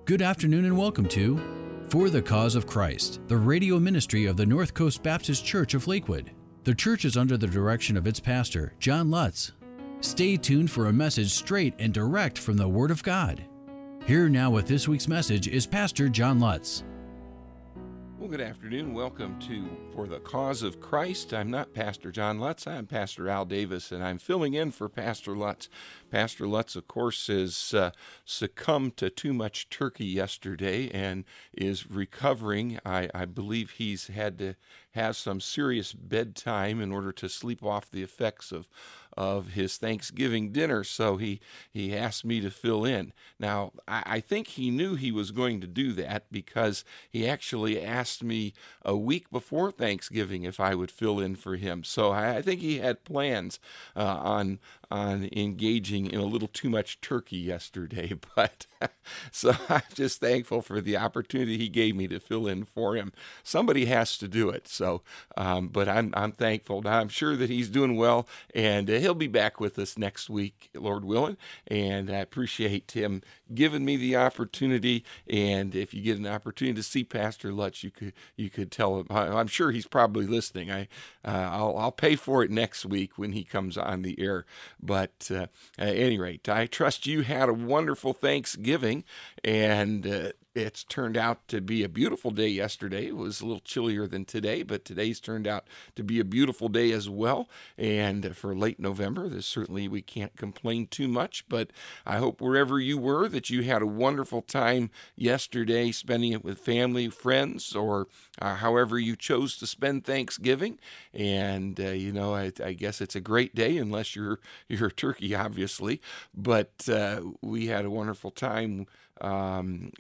Good afternoon and welcome to For the Cause of Christ, the radio ministry of the North Coast Baptist Church of Lakewood. The church is under the direction of its pastor, John Lutz. Stay tuned for a message straight and direct from the Word of God. Here now with this week's message is Pastor John Lutz. Well, good afternoon. Welcome to For the Cause of Christ. I'm not Pastor John Lutz. I'm Pastor Al Davis, and I'm filling in for Pastor Lutz. Pastor Lutz, of course, has succumbed to too much turkey yesterday and is recovering. I believe he's had to have some serious bedtime in order to sleep off the effects of his Thanksgiving dinner, so he asked me to fill in. Now, I think he knew he was going to do that because he actually asked me a week before Thanksgiving if I would fill in for him. So I think he had plans on engaging in a little too much turkey yesterday, but so I'm just thankful for the opportunity he gave me to fill in for him. Somebody has to do it, so but I'm thankful. I'm sure that he's doing well, and he'll be back with us next week, Lord willing, and I appreciate him giving me the opportunity. And if you get an opportunity to see Pastor Lutz, you could tell him. I'm sure he's probably listening. I'll pay for it next week when he comes on the air. But at any rate, I trust you had a wonderful Thanksgiving, and it's turned out to be a beautiful day yesterday. It was a little chillier than today, but today's turned out to be a beautiful day as well. And for late November, certainly we can't complain too much, but I hope wherever you were that you had a wonderful time yesterday, spending it with family, friends, or however you chose to spend Thanksgiving. And, I guess it's a great day unless you're a turkey, obviously, but we had a wonderful time. I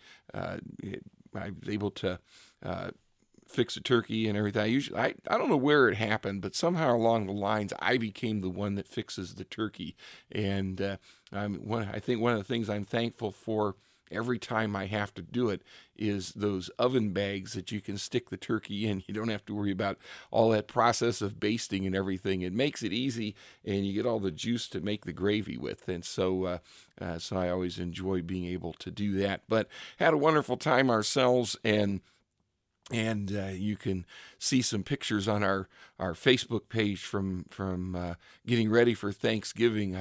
was able to fix a turkey and everything. I don't know where it happened, but somehow along the lines, I became the one that fixes the turkey. And I think one of the things I'm thankful for every time I have to do it is those oven bags that you can stick the turkey in. You don't have to worry about all that process of basting and everything. It makes it easy, and you get all the juice to make the gravy with. And so I always enjoy being able to do that. But had a wonderful time ourselves, and you can see some pictures on our Facebook page from getting ready for Thanksgiving.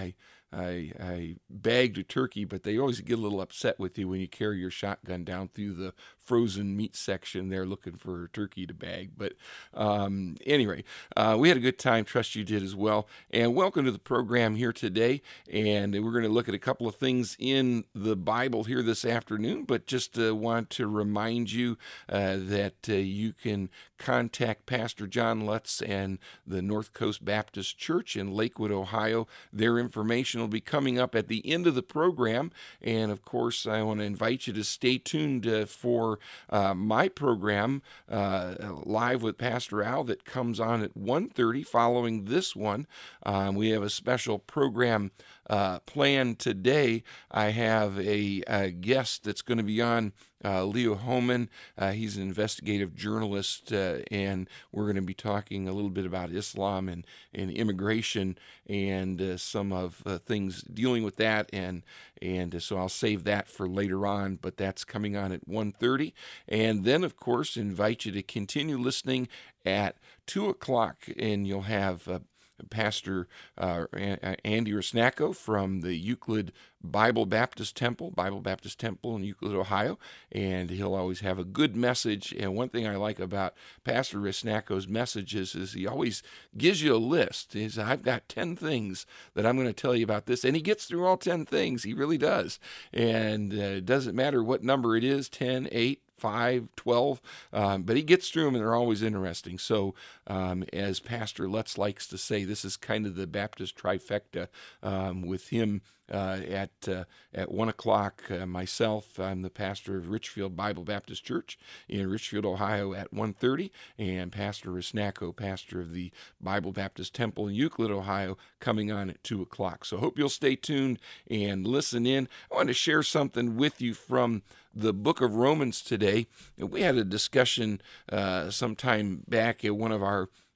I bagged a turkey, but they always get a little upset with you when you carry your shotgun down through the frozen meat section there looking for a turkey to bag. But anyway, we had a good time. Trust you did as well. And welcome to the program here today. And we're going to look at a couple of things in the Bible here this afternoon, but just want to remind you that you can contact Pastor John Lutz and the North Coast Baptist Church in Lakewood, Ohio. Their information will be coming up at the end of the program. And of course, I want to invite you to stay tuned for my program, Live with Pastor Al, that comes on at 1:30 following this one. We have a special program planned today. I have a guest that's going to be on, Leo Homan. He's an investigative journalist, and we're going to be talking a little bit about Islam and immigration and some of things dealing with that. And so I'll save that for later on, but that's coming on at 1:30. And then, of course, invite you to continue listening at 2 o'clock, and you'll have Pastor Andy Rusnacko from the Euclid Bible Baptist Temple in Euclid, Ohio, and he'll always have a good message. And one thing I like about Pastor Rusnacko's messages is he always gives you a list. I've got 10 things that I'm going to tell you about this, and he gets through all 10 things. He really does. And it doesn't matter what number it is, 10, 8, 5, 12, but he gets through them, and they're always interesting. So as Pastor Lutz likes to say, this is kind of the Baptist trifecta with him at 1 o'clock. Myself, I'm the pastor of Richfield Bible Baptist Church in Richfield, Ohio at 1:30, and Pastor Rusnacko, pastor of the Bible Baptist Temple in Euclid, Ohio, coming on at 2 o'clock. So hope you'll stay tuned and listen in. I want to share something with you from the book of Romans today. We had a discussion sometime back at one of our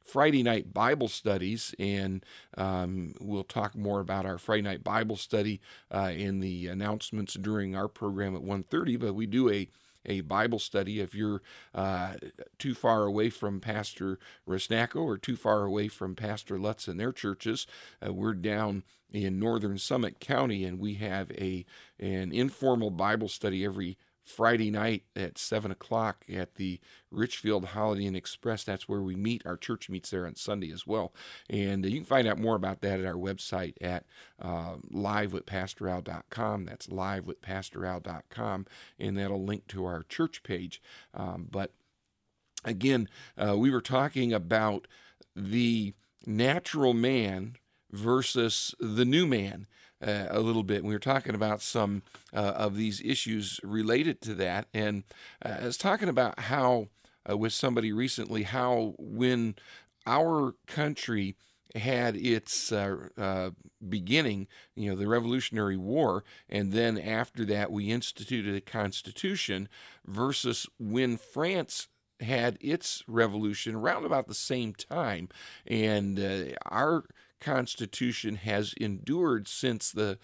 Friday night Bible studies, and we'll talk more about our Friday night Bible study in the announcements during our program at 1:30, but we do a Bible study. If you're too far away from Pastor Resnacko or too far away from Pastor Lutz and their churches, we're down in northern Summit County, and we have an informal Bible study every Friday night at 7 o'clock at the Richfield Holiday Inn Express. That's where we meet. Our church meets there on Sunday as well. And you can find out more about that at our website at livewithpastoral.com. That's livewithpastoral.com, and that'll link to our church page. But again, we were talking about the natural man versus the new man. A little bit. We were talking about some of these issues related to that, and I was talking about how, with somebody recently, how when our country had its beginning, the Revolutionary War, and then after that we instituted a constitution, versus when France had its revolution around about the same time, and our Constitution has endured since the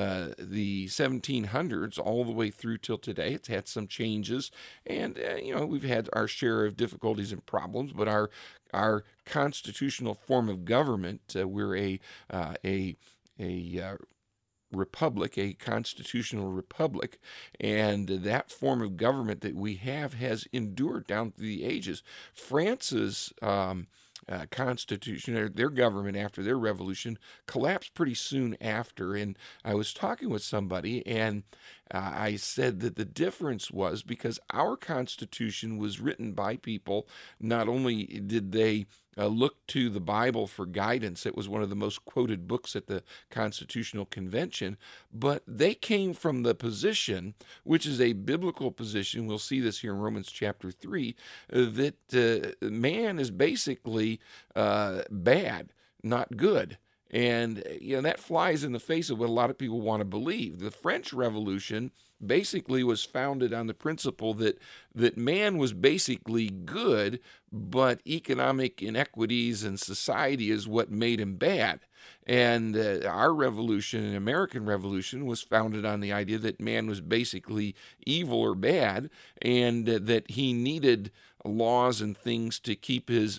1700s all the way through till today. It's had some changes, and we've had our share of difficulties and problems, but our constitutional form of government, we're a republic, a constitutional republic, and that form of government that we have has endured down through the ages. France's constitution, or their government after their revolution, collapsed pretty soon after. And I was talking with somebody, and I said that the difference was because our Constitution was written by people. Not only did they look to the Bible for guidance, it was one of the most quoted books at the Constitutional Convention, but they came from the position, which is a biblical position, we'll see this here in Romans chapter 3, that man is basically bad, not good. And that flies in the face of what a lot of people want to believe. The French Revolution basically was founded on the principle that man was basically good, but economic inequities and society is what made him bad. And our revolution, an American Revolution, was founded on the idea that man was basically evil or bad, and that he needed laws and things to keep his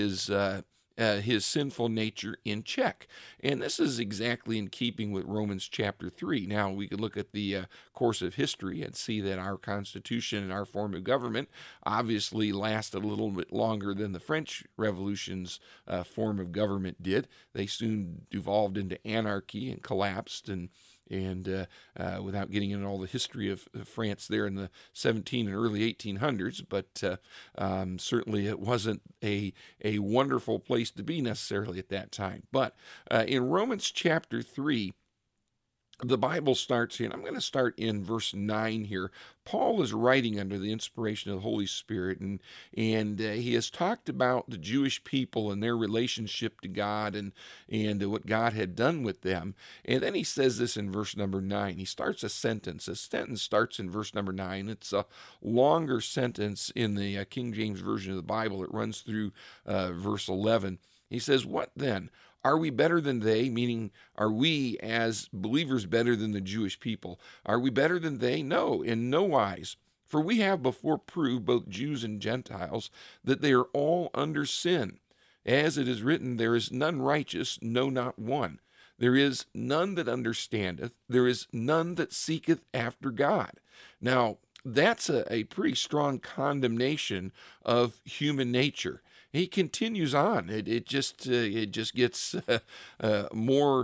sinful nature in check. And this is exactly in keeping with Romans chapter 3. Now, we could look at the course of history and see that our Constitution and our form of government obviously lasted a little bit longer than the French Revolution's form of government did. They soon devolved into anarchy and collapsed, and without getting into all the history of France there in the 17 and early 1800s, but certainly it wasn't a wonderful place to be necessarily at that time. But in Romans chapter 3, the Bible starts here, and I'm going to start in verse 9 here. Paul is writing under the inspiration of the Holy Spirit, and he has talked about the Jewish people and their relationship to God and what God had done with them. And then he says this in verse number 9. He starts a sentence. A sentence starts in verse number 9. It's a longer sentence in the King James Version of the Bible. It runs through verse 11. He says, "What then? Are we better than they?" Meaning, are we as believers better than the Jewish people? Are we better than they? No, in no wise. For we have before proved, both Jews and Gentiles, that they are all under sin. As it is written, there is none righteous, no, not one. There is none that understandeth. There is none that seeketh after God. Now, that's a pretty strong condemnation of human nature. He continues on. It just gets more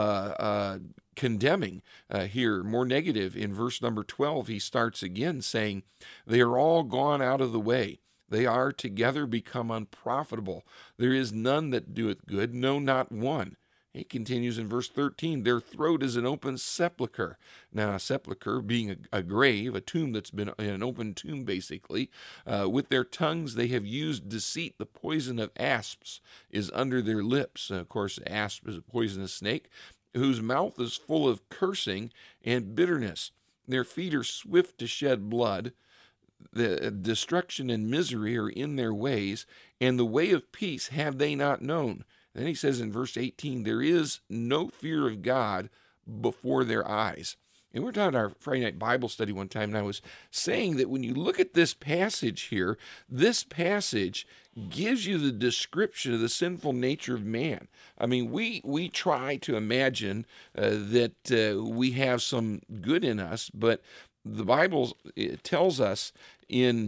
condemning here, more negative. In verse number 12, he starts again saying, "They are all gone out of the way. They are together become unprofitable. There is none that doeth good, no, not one." He continues in verse 13, "Their throat is an open sepulchre." Now, a sepulchre being a grave, a tomb that's been an open tomb, basically. "With their tongues they have used deceit. The poison of asps is under their lips." Of course, asp is a poisonous snake, "whose mouth is full of cursing and bitterness. Their feet are swift to shed blood. The destruction and misery are in their ways, and the way of peace have they not known. Then he says in verse 18, there is no fear of God before their eyes. And we were talking our Friday night Bible study one time, and I was saying that when you look at this passage here, this passage gives you the description of the sinful nature of man. I mean, we try to imagine that we have some good in us, but the Bible tells us in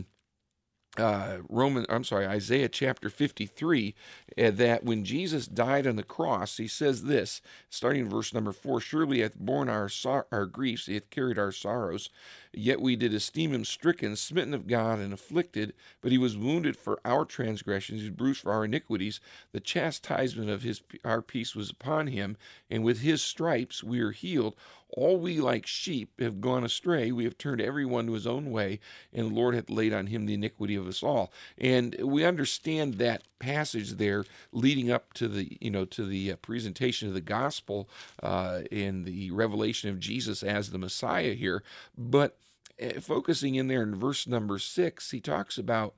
Isaiah chapter 53, that when Jesus died on the cross, he says this, starting in verse number 4, surely he hath borne our griefs, he hath carried our sorrows, yet we did esteem him stricken, smitten of God, and afflicted, but he was wounded for our transgressions, he was bruised for our iniquities, the chastisement of our peace was upon him, and with his stripes we are healed. All we like sheep have gone astray. We have turned every one to his own way, and the Lord hath laid on him the iniquity of us all. And we understand that passage there leading up to the presentation of the gospel and the revelation of Jesus as the Messiah here. But focusing in there in verse number 6, he talks about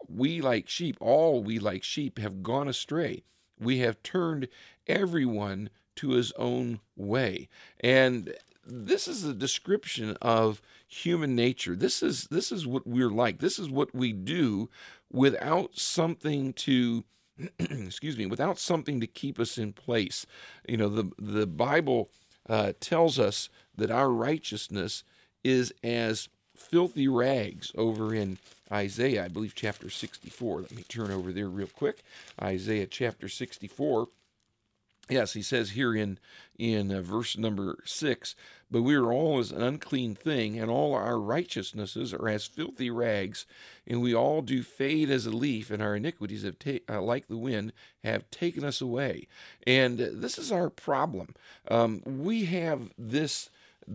all we like sheep have gone astray. We have turned everyone to his own way. And this is a description of human nature. This is what we're like. This is what we do without something to without something to keep us in place. The Bible tells us that our righteousness is as filthy rags over in Isaiah, I believe chapter 64. Let me turn over there real quick. Isaiah chapter 64. Yes, he says here in verse number 6, but we are all as an unclean thing, and all our righteousnesses are as filthy rags, and we all do fade as a leaf, and our iniquities have like the wind have taken us away. And this is our problem. We have this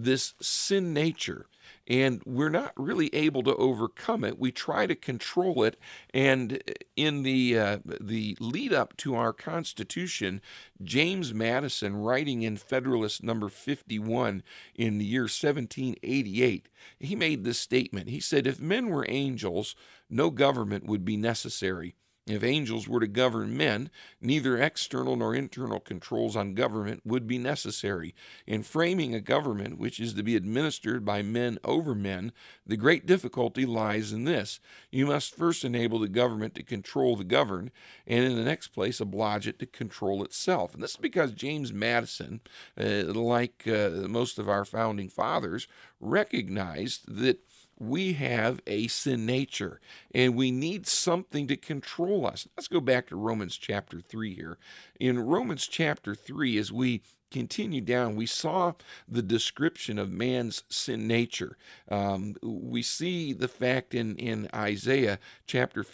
sin nature, and we're not really able to overcome it. We try to control it, and in the lead up to our Constitution, James Madison, writing in Federalist number 51 in the year 1788, he made this statement. He said, if men were angels, no government would be necessary. If angels were to govern men, neither external nor internal controls on government would be necessary. In framing a government which is to be administered by men over men, the great difficulty lies in this. You must first enable the government to control the governed, and in the next place oblige it to control itself. And this is because James Madison, like most of our founding fathers, recognized that we have a sin nature, and we need something to control us. Let's go back to Romans chapter 3 here. In Romans chapter 3, as we continue down, we saw the description of man's sin nature. We see the fact in Isaiah chapter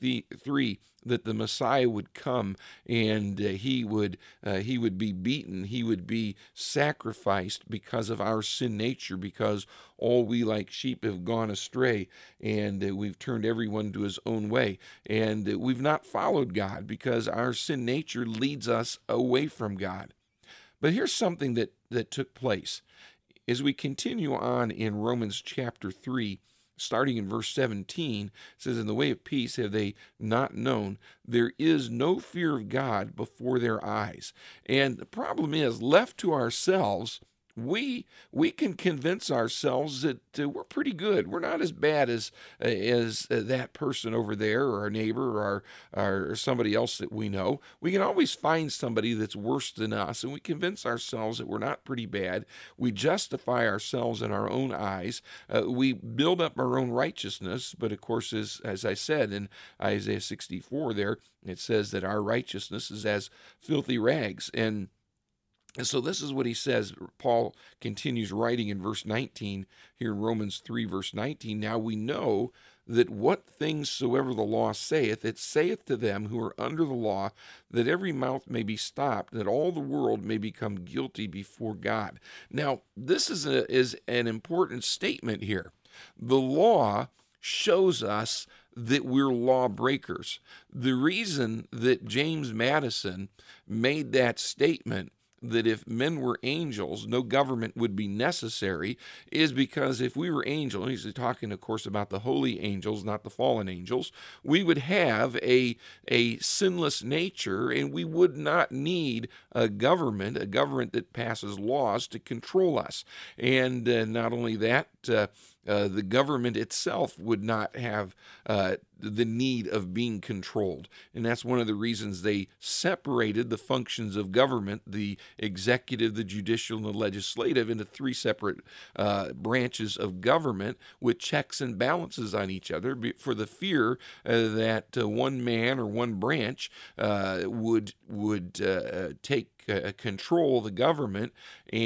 53 that the Messiah would come, and he would be beaten, he would be sacrificed because of our sin nature, because all we like sheep have gone astray, and we've turned everyone to his own way, and we've not followed God because our sin nature leads us away from God. But here's something that took place. As we continue on in Romans chapter 3, starting in verse 17, it says, in the way of peace have they not known. There is no fear of God before their eyes. And the problem is, left to ourselves, we can convince ourselves that we're pretty good. We're not as bad as that person over there, or our neighbor, or somebody else that we know. We can always find somebody that's worse than us, and we convince ourselves that we're not pretty bad. We justify ourselves in our own eyes. We build up our own righteousness, but of course, as I said in Isaiah 64 there, it says that our righteousness is as filthy rags. And so this is what he says. Paul continues writing in verse 19, here in Romans 3, verse 19, now we know that what things soever the law saith, it saith to them who are under the law, that every mouth may be stopped, that all the world may become guilty before God. Now, this is an important statement here. The law shows us that we're lawbreakers. The reason that James Madison made that statement that if men were angels, no government would be necessary is because if we were angels, he's talking, of course, about the holy angels, not the fallen angels, we would have a sinless nature, and we would not need a government that passes laws to control us. And not only that, the government itself would not have the need of being controlled. And that's one of the reasons they separated the functions of government, the executive, the judicial, and the legislative, into three separate branches of government with checks and balances on each other for the fear that one man or one branch would take control of the government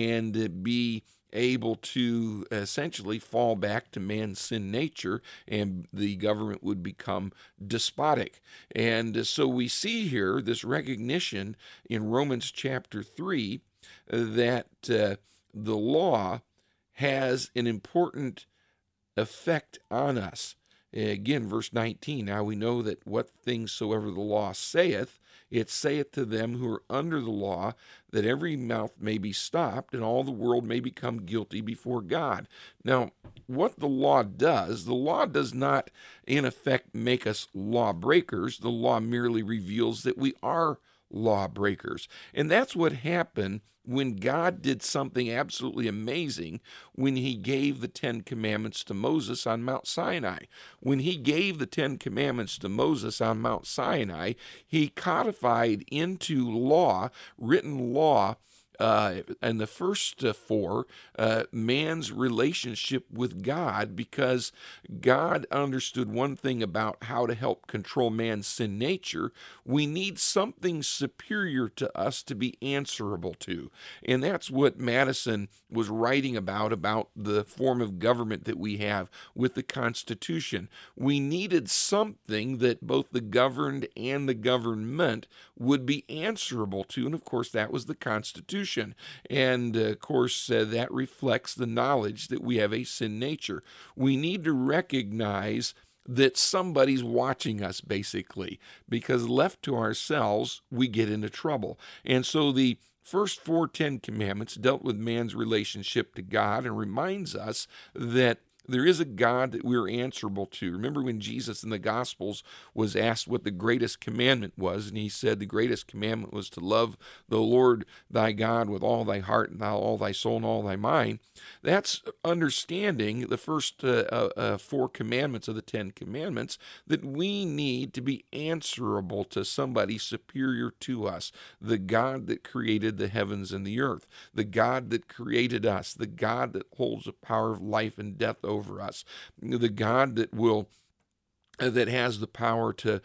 and be able to essentially fall back to man's sin nature, and the government would become despotic. And so we see here this recognition in Romans chapter 3 that the law has an important effect on us. Again, verse 19, now we know that what things soever the law saith, it saith to them who are under the law, that every mouth may be stopped, and all the world may become guilty before God. Now, what the law does not, in effect, make us lawbreakers. The law merely reveals that we are lawbreakers. And that's what happened when God did something absolutely amazing when he gave the Ten Commandments to Moses on Mount Sinai. When he gave the Ten Commandments to Moses on Mount Sinai, he codified into law, written law, and the first four, man's relationship with God, because God understood one thing about how to help control man's sin nature. We need something superior to us to be answerable to. And that's what Madison was writing about the form of government that we have with the Constitution. We needed something that both the governed and the government would be answerable to, and of course that was the Constitution. And of course, that reflects the knowledge that we have a sin nature. We need to recognize that somebody's watching us, basically, because left to ourselves, we get into trouble. And so the first 4 Ten Commandments dealt with man's relationship to God and reminds us that there is a God that we're answerable to. Remember when Jesus in the Gospels was asked what the greatest commandment was, and he said the greatest commandment was to love the Lord thy God with all thy heart and all thy soul and all thy mind. That's understanding the first 4 commandments of the 10 commandments, that we need to be answerable to somebody superior to us, the God that created the heavens and the earth, the God that created us, the God that holds the power of life and death over us, the God that will that has the power to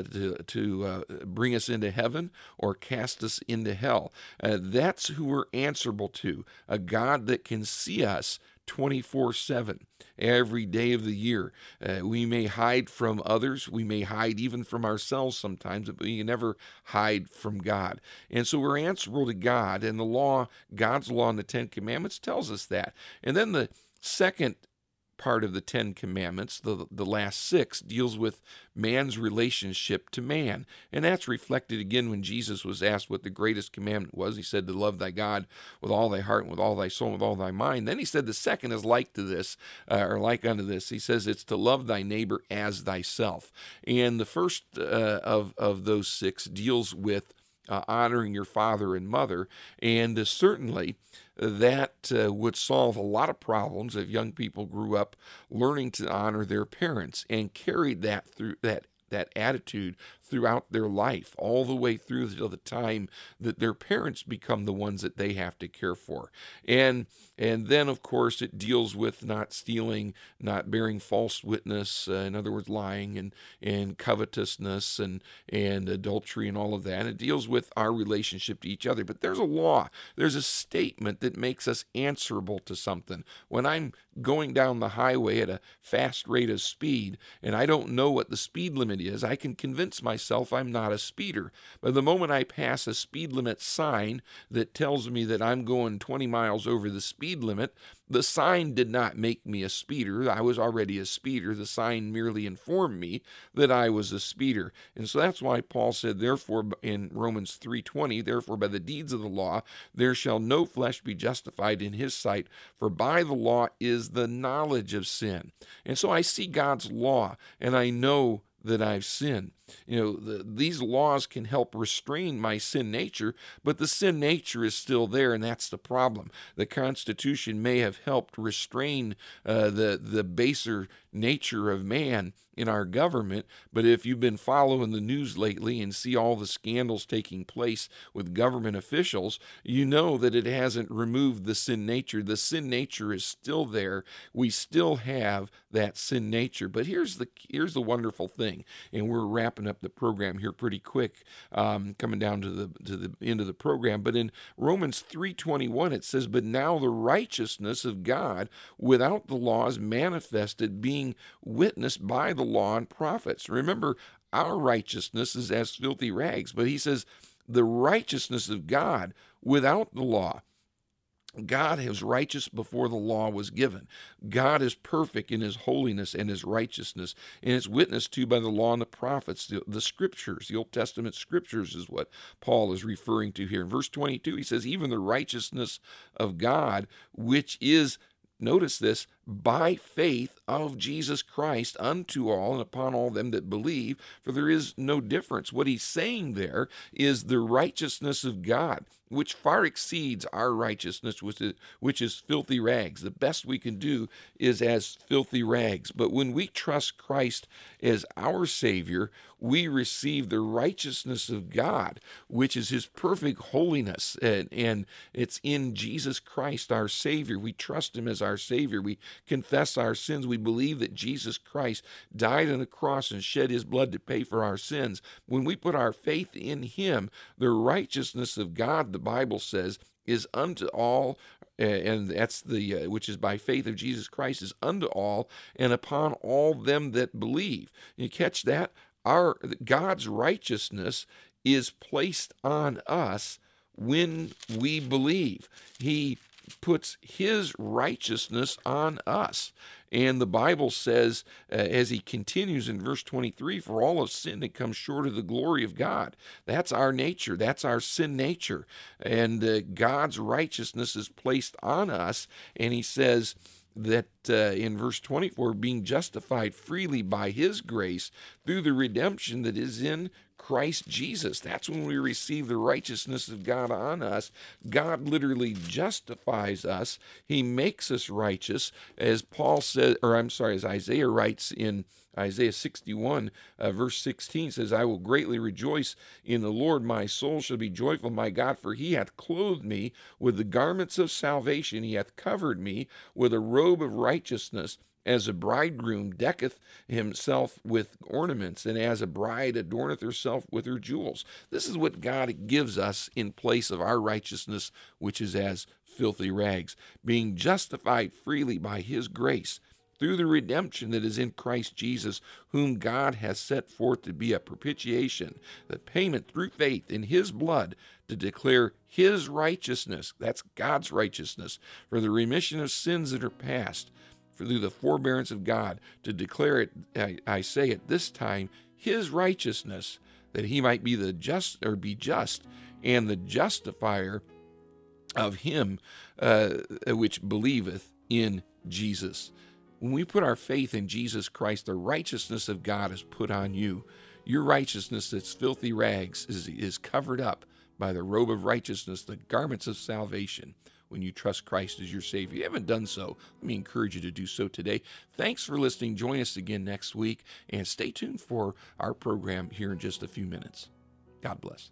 bring us into heaven or cast us into hell. That's who we're answerable to, a God that can see us 24/7, every day of the year. We may hide from others. We may hide even from ourselves sometimes, but we can never hide from God. And so we're answerable to God, and the law, God's law in the 10 Commandments tells us that. And then the second part of the 10 Commandments, the last 6, deals with man's relationship to man. And that's reflected again when Jesus was asked what the greatest commandment was. He said to love thy God with all thy heart and with all thy soul and with all thy mind. Then he said the second is like to this, or like unto this. He says it's to love thy neighbor as thyself. And the first of those 6 deals with honoring your father and mother, and certainly that would solve a lot of problems if young people grew up learning to honor their parents and carried that through that attitude throughout their life, all the way through till the time that their parents become the ones that they have to care for. And then, of course, it deals with not stealing, not bearing false witness, in other words, lying, and covetousness, and adultery, and all of that. And it deals with our relationship to each other. But there's a law, there's a statement that makes us answerable to something. When I'm going down the highway at a fast rate of speed, and I don't know what the speed limit is, I can convince myself myself I'm not a speeder. But the moment I pass a speed limit sign that tells me that I'm going 20 miles over the speed limit, the sign did not make me a speeder. I was already a speeder. The sign merely informed me that I was a speeder. And so that's why Paul said, therefore, in Romans 3:20, therefore by the deeds of the law, there shall no flesh be justified in his sight, for by the law is the knowledge of sin. And so I see God's law, and I know that I've sinned. These laws can help restrain my sin nature, but the sin nature is still there, and that's the problem. The Constitution may have helped restrain the baser nature of man in our government, but if you've been following the news lately and see all the scandals taking place with government officials, you know that it hasn't removed the sin nature. The sin nature is still there. We still have that sin nature. But here's the wonderful thing, and we're wrapping up the program here pretty quick, coming down to the end of the program. But in Romans 3:21 it says, "But now the righteousness of God without the law is manifested, being witnessed by the law and prophets." Remember, our righteousness is as filthy rags, but he says the righteousness of God without the law. God is righteous before the law was given. God is perfect in his holiness and his righteousness, and it's witnessed to by the law and the prophets, the scriptures. The Old Testament scriptures is what Paul is referring to here. In verse 22, he says, "Even the righteousness of God, which is," notice this, "by faith of Jesus Christ unto all and upon all them that believe, for there is no difference." What he's saying there is the righteousness of God, which far exceeds our righteousness, which is filthy rags. The best we can do is as filthy rags. But when we trust Christ as our Savior, we receive the righteousness of God, which is his perfect holiness. And it's in Jesus Christ, our Savior. We trust him as our Savior. We confess our sins. We believe that Jesus Christ died on the cross and shed his blood to pay for our sins. When we put our faith in him, the righteousness of God, the Bible says, is unto all, and that's which is by faith of Jesus Christ, is unto all and upon all them that believe. You catch that? God's righteousness is placed on us when we believe. He puts his righteousness on us. And the Bible says, as he continues in verse 23, "For all have sinned and come short of the glory of God." That's our nature. That's our sin nature. And God's righteousness is placed on us. And he says that in verse 24, "Being justified freely by his grace through the redemption that is in Christ Jesus." That's when we receive the righteousness of God on us. God literally justifies us. He makes us righteous, as as Isaiah writes in Isaiah 61, verse 16 says, "I will greatly rejoice in the Lord. My soul shall be joyful, my God, for he hath clothed me with the garments of salvation. He hath covered me with a robe of righteousness, as a bridegroom decketh himself with ornaments, and as a bride adorneth herself with her jewels." This is what God gives us in place of our righteousness, which is as filthy rags. Being justified freely by his grace through the redemption that is in Christ Jesus, whom God has set forth to be a propitiation, the payment through faith in his blood, to declare his righteousness, that's God's righteousness, for the remission of sins that are past, through the forbearance of God, to declare it, I say at this time, his righteousness, that he might be just and the justifier of him which believeth in Jesus. When we put our faith in Jesus Christ, the righteousness of God is put on you. Your righteousness that's filthy rags is covered up by the robe of righteousness, the garments of salvation, when you trust Christ as your Savior. If you haven't done so, let me encourage you to do so today. Thanks for listening. Join us again next week, and stay tuned for our program here in just a few minutes. God bless.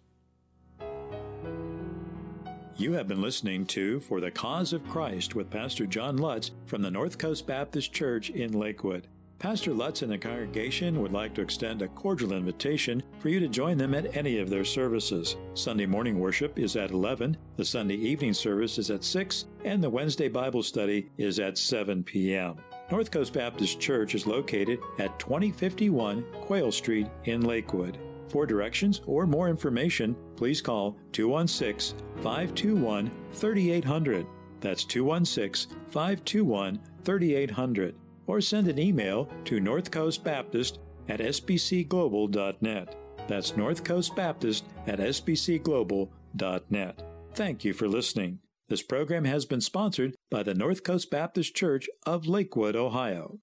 You have been listening to For the Cause of Christ with Pastor John Lutz from the North Coast Baptist Church in Lakewood. Pastor Lutz and the congregation would like to extend a cordial invitation for you to join them at any of their services. Sunday morning worship is at 11, the Sunday evening service is at 6, and the Wednesday Bible study is at 7 p.m. North Coast Baptist Church is located at 2051 Quayle Street in Lakewood. For directions or more information, please call 216-521-3800. That's 216-521-3800. Or send an email to northcoastbaptist@sbcglobal.net. That's northcoastbaptist@sbcglobal.net. Thank you for listening. This program has been sponsored by the North Coast Baptist Church of Lakewood, Ohio.